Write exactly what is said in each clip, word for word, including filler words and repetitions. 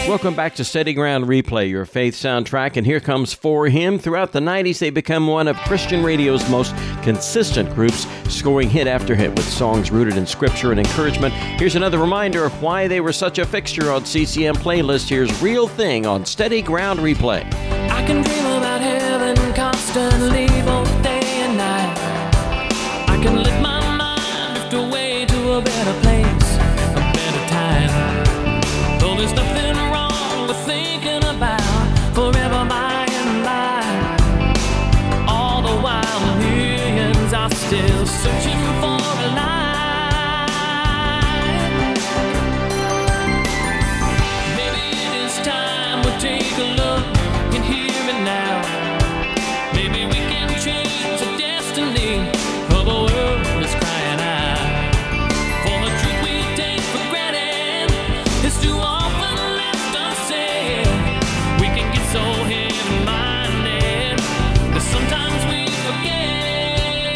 Welcome back to Steady Ground Replay, your faith soundtrack, and here comes For Him. Throughout the nineties, they become one of Christian radio's most consistent groups, scoring hit after hit with songs rooted in scripture and encouragement. Here's another reminder of why they were such a fixture on C C M playlist. Here's Real Thing on Steady Ground Replay. I can dream about heaven constantly, both day and night. I can let my mind drift away to a better place, a better time. Though there's nothing wrong with thinking about forever by and by. All the while millions are still searching for a light. Maybe it is time we take a look in here and now. Maybe we can change the destiny of a world that's crying out. For the truth we take for granted is too often left unsaid. We can get so heavy-minded that sometimes we forget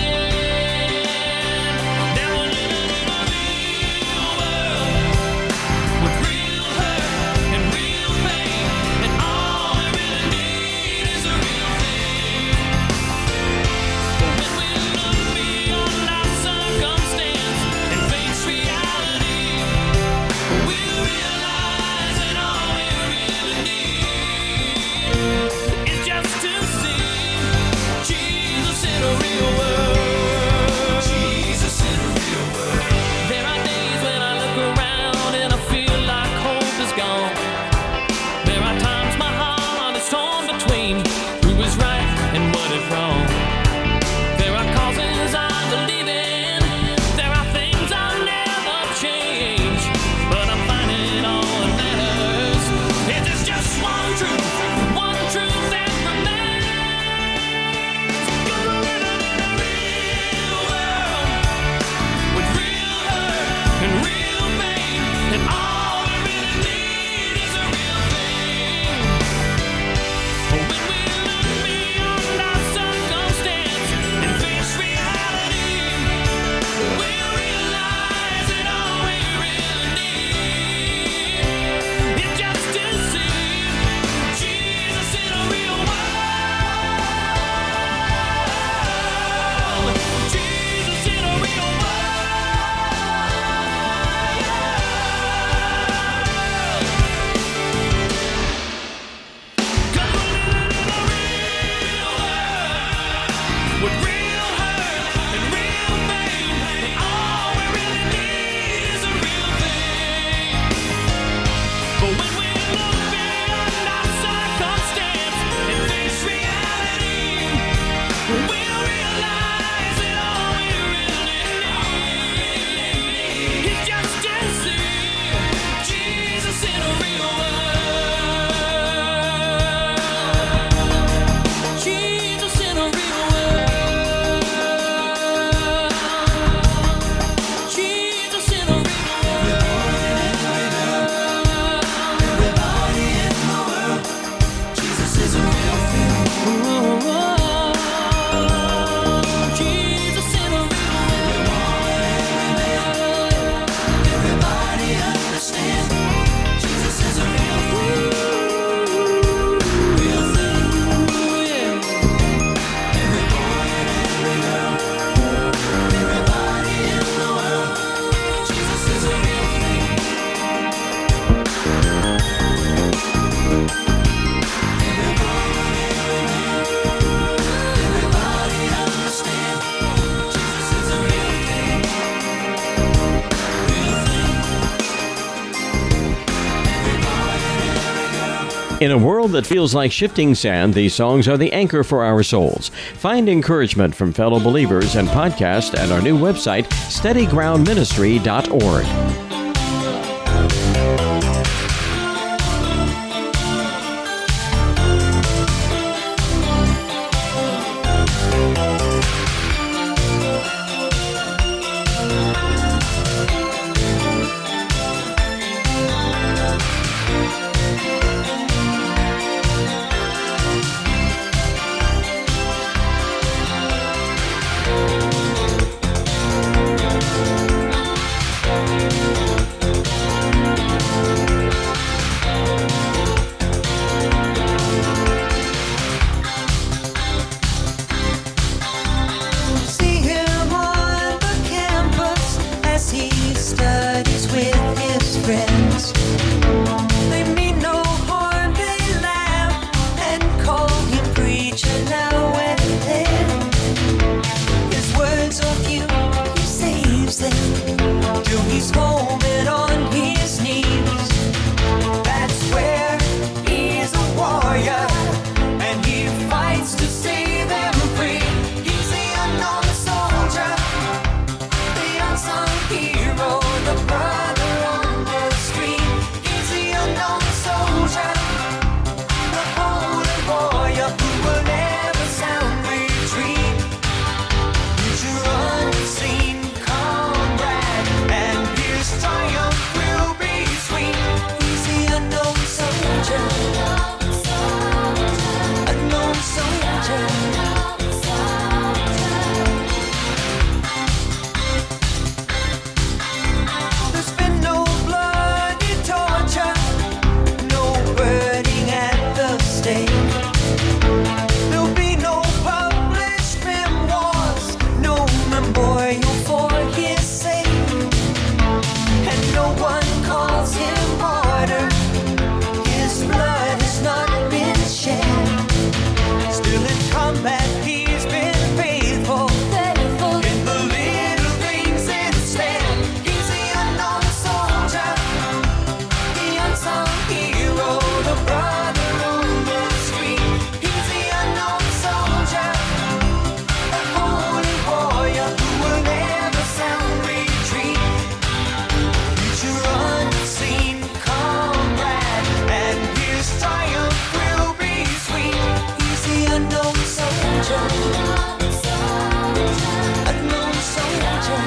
that we're living in a real world with real hurt and real pain, and all we really need is a real thing. But when we look beyond our circumstance and face reality, we realize that all we really need is just to see Jesus in a real world. Jesus in a real world. There are days when I look around and I feel like hope is gone. There are times my heart is torn between who is right and what is wrong. There are causes I believe in, there are things I'll never change, but I'm finding all that matters is there's just one truth, one truth that remains. 'Cause we're living in a real world with real hurt and real pain, and all we really need is a real thing. But when we look beyond our circumstance and face reality, we'll realize that all we really need is just to see Jesus in a real world. Jesus in a real world. Cause we're living in a real world with real hurt and real pain, and all we really need is a real thing. But when we look beyond our circumstance and face reality, we'll realize that all we really need is just to see Jesus in a real world. Jesus in a real world. Jesus in a real world. Jesus is a real thing. Jesus in a real world. Everybody understand. Jesus is a real thing. Real thing. Every boy and every girl. Everybody in the world. Jesus is a real thing. Everybody understand. Jesus is a real thing. Real thing. Every boy and every girl. In a world that feels like shifting sand, these songs are the anchor for our souls. Find encouragement from fellow believers and podcast at our new website, steady ground ministry dot org. friends. They mean no harm, they laugh and call him preacher now and then. His words of you, he saves them till he's home and on his knees. That's where he's a warrior and he fights to see them free. He's the unknown soldier, the unsung hero, the brother on the street. He's the unknown soldier, the holy warrior who will never sound retreat. He's your unseen comrade, and his triumph will be sweet. He's the unknown soldier, unknown soldier. There's been no bloody torture, no burning at the stake. There'll be no published memoirs, no memorial for his sake. And no one calls him martyr, his blood has not been shed. Still in combat he's been faithful, in the little things instead. He's the unknown soldier, the unsung hero, the brother on the street. He's the unknown soldier, the holy warrior who will never sound retreat. He's your unseen comrade, and his triumph will be sweet. He's the unknown soldier, unknown soldier.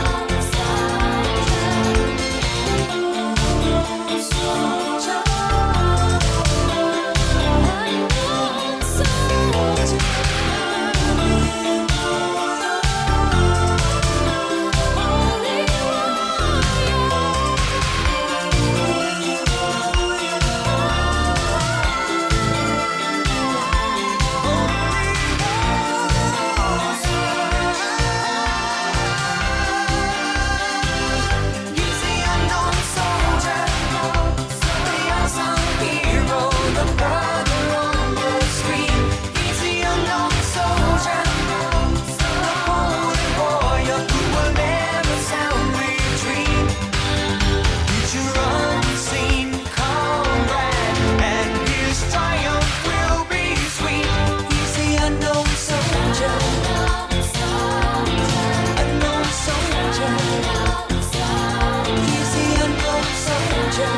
He's the unknown soldier, the unsung hero, the brother on the street. He's the unknown soldier, the holy warrior who will never sound retreat. He's your unseen comrade, and his triumph will be sweet. He's the unknown soldier, unknown soldier. He's the unknown soldier.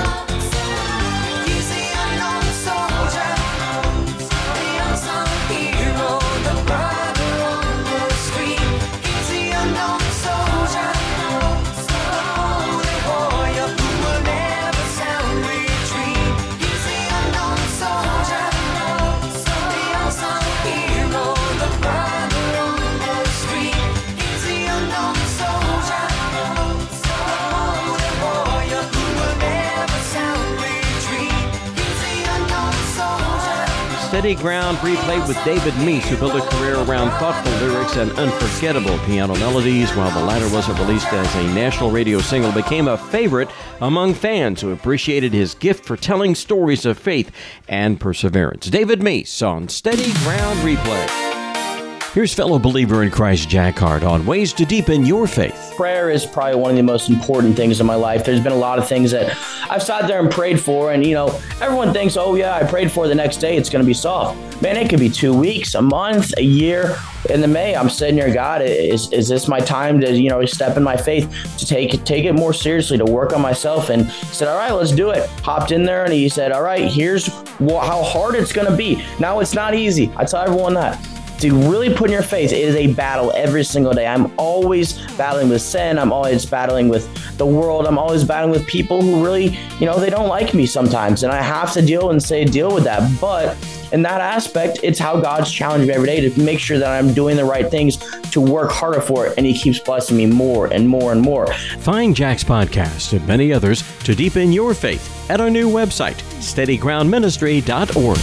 He's the unknown soldier, the unsung hero, the brother on the street. He's the unknown soldier, the holy warrior who will never sound retreat. He's the unknown soldier, the unsung hero, the brother on the street. He's the unknown soldier, the holy warrior who will never sound retreat. He's the unknown soldier. Steady Ground replayed with David Meese, who built a career around thoughtful lyrics and unforgettable piano melodies. While the latter wasn't released as a national radio single, became a favorite among fans who appreciated his gift for telling stories of faith and perseverance. David Meese on Steady Ground Replay. Here's fellow believer in Christ Jack Hart on ways to deepen your faith. Prayer is probably one of the most important things in my life. There's been a lot of things that I've sat there and prayed for, and you know, everyone thinks, oh yeah, I prayed for the next day, it's going to be solved. Man, it could be two weeks, a month, a year. In the May, I'm sitting here, God, is is this my time to, you know, step in my faith, to take take it more seriously, to work on myself? And he said, all right, let's do it. Hopped in there and he said, all right, here's wh- how hard it's going to be. Now, it's not easy. I tell everyone that. To really put in your faith, it is a battle every single day. I'm always battling with sin. I'm always battling with the world. I'm always battling with people who really, you know, they don't like me sometimes. And I have to deal and say, deal with that. But in that aspect, it's how God's challenging me every day to make sure that I'm doing the right things, to work harder for it. And he keeps blessing me more and more and more. Find Jack's podcast and many others to deepen your faith at our new website, steady ground ministry dot org.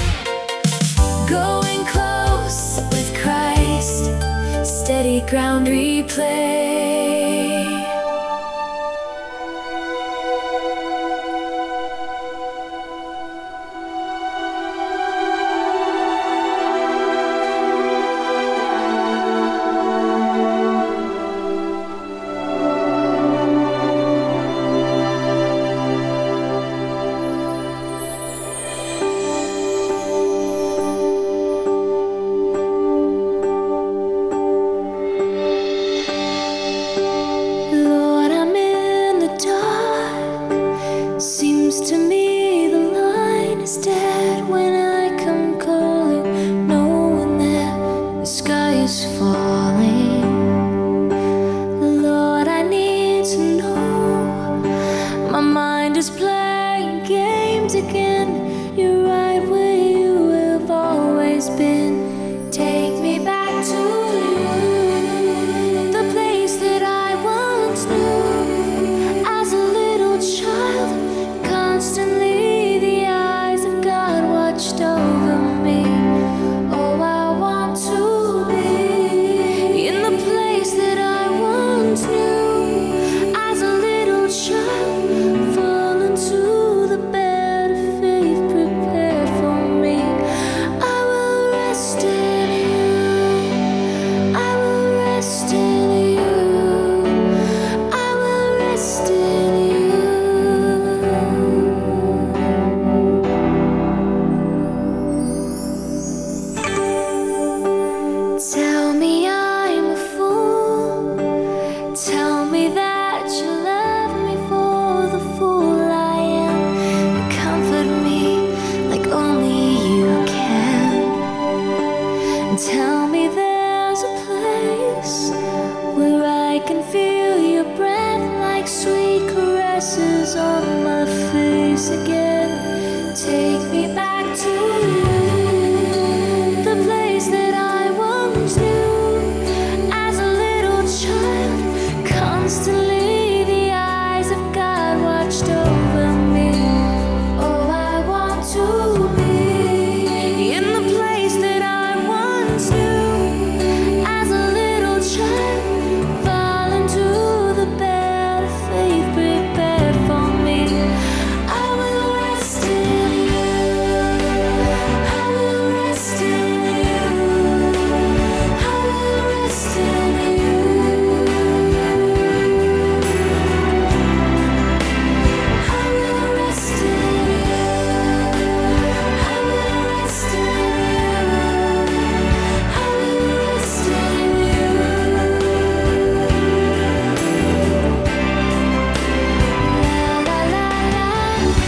Going close with Christ, Steady Ground Replay. traces on my face again. Take me back to you, the place that I once knew as a little child. Constantly the eyes of God watched over me. Oh, I want to be in the place that I once knew as a little child. Fall into the bed of faith prepared for me. I will rest in you. I will rest in you. I will rest in you. I will rest in you. I will rest in you. I will rest in you. La la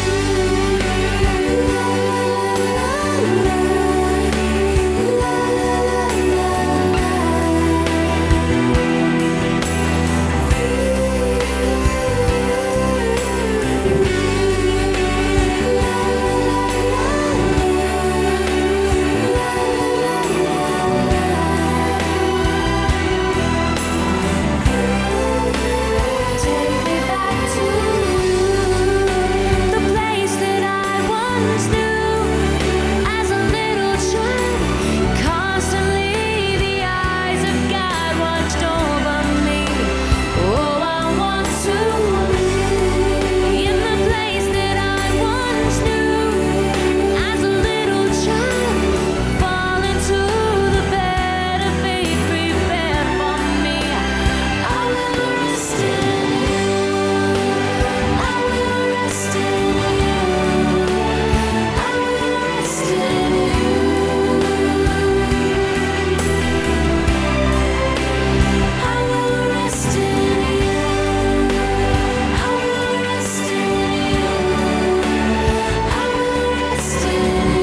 Take me back to the place that I once knew as a little child. Constantly the eyes of God watched over me. Oh, I want to be in the place that I once knew as a little child. Fall into the bed of faith prepared for me. I will rest in you. I will rest in you. I will rest in you. I will rest in you. I will rest in you. I will rest in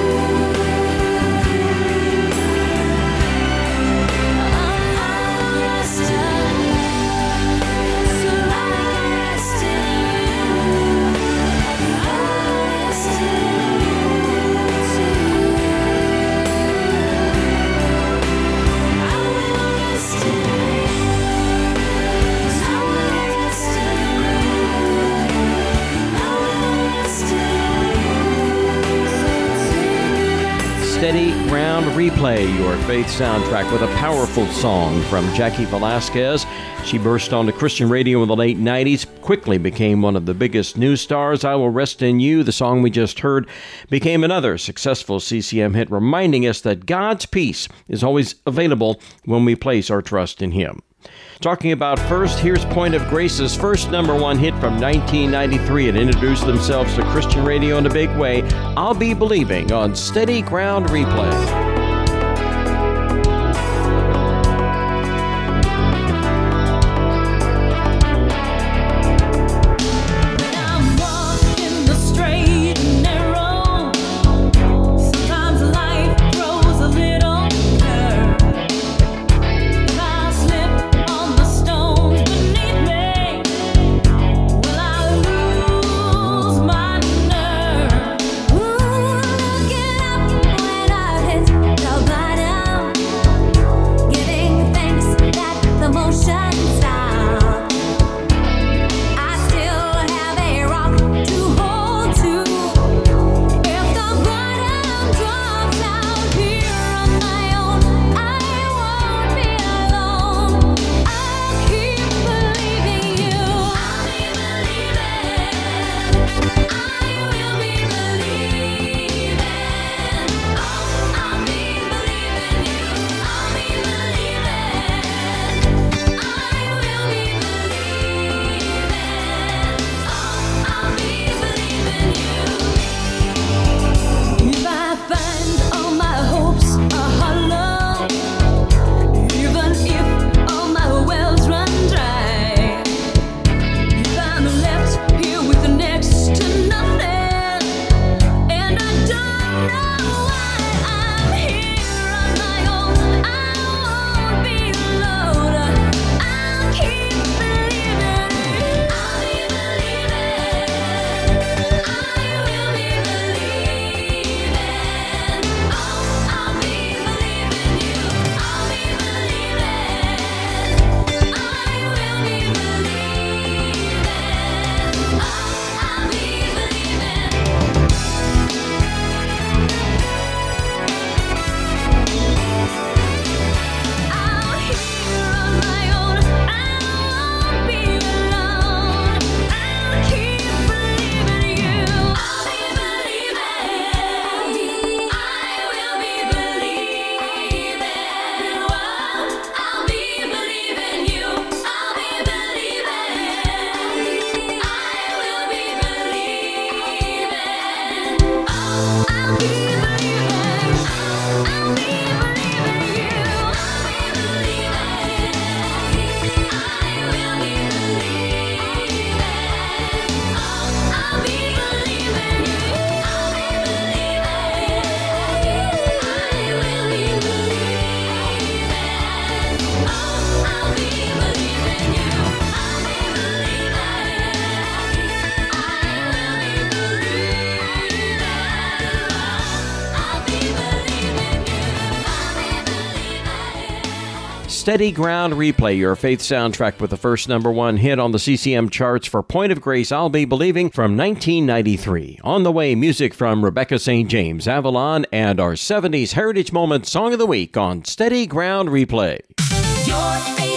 Steady Ground Replay, your faith soundtrack with a powerful song from Jackie Velasquez. She burst onto Christian radio in the late nineties, quickly became one of the biggest news stars. I Will Rest in You, the song we just heard, became another successful C C M hit, reminding us that God's peace is always available when we place our trust in Him. Talking about first, here's Point of Grace's first number one hit from nineteen ninety-three. It introduced themselves to Christian radio in a big way. I'll Be Believing on Steady Ground Replay. I'm walking the straight and narrow. Sometimes life throws a little curve. If I slip on the stones beneath me, will I lose my nerve? Looking up when I hit Steady Ground Replay, your faith soundtrack with the first number one hit on the C C M charts for Point of Grace, I'll Be Believing from nineteen ninety-three. On the way, music from Rebecca Saint James, Avalon, and our seventies Heritage Moment Song of the Week on Steady Ground Replay. Your faith